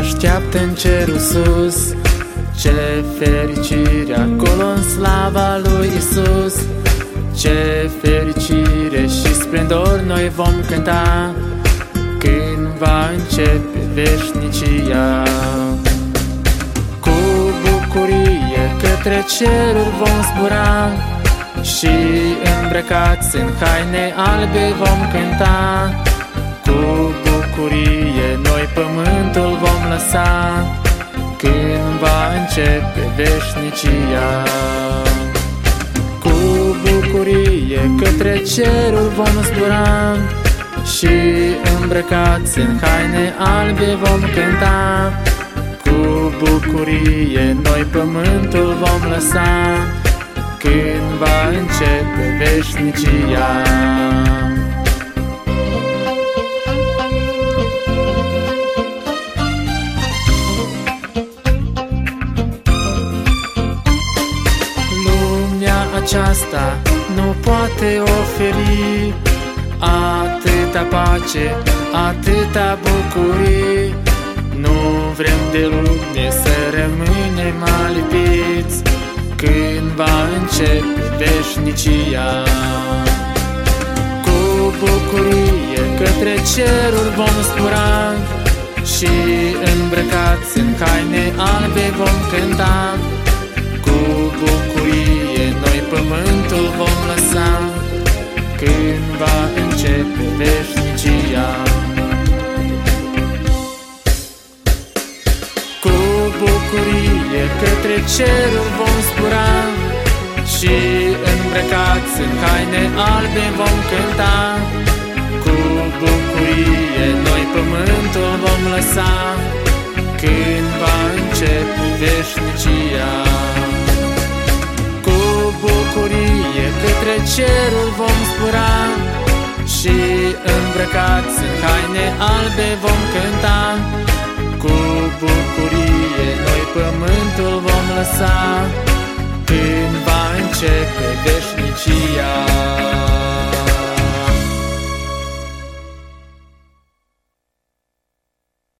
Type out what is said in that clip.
așteaptă în cerul sus. Ce fericire acolo în slava lui Isus. Ce fericire și splendor noi vom cânta când va începe veșnicia. Cu bucurie către ceruri vom zbura și îmbrăcați în haine albe vom cânta. Cu bucurie noi pământul vom lăsa când va începe veșnicia. Cu bucurie către ceruri vom zbura și îmbrăcați în haine albe vom cânta. Cu bucurie noi pământul vom lăsa când va începe veșnicia. Lumea aceasta nu poate oferi atâta pace, atâta bucurie. Nu vrem de lume să rămânem alipiți când va începe veșnicia. Cu bucurie către ceruri vom zbura și îmbrăcați în haine albe vom cânta. Cu bucurie noi pământul vom lăsa când va începe veșnicia. Cu bucurie către ceruri vom zbura și îmbrăcați în haine albe vom cânta. Cu bucurie noi pământul vom lăsa când va începe veșnicia. Cu bucurie către ceruri vom zbura și îmbrăcați în haine albe vom cânta. Cu bucurie noi pământul vom lăsa când va începe veșnicia.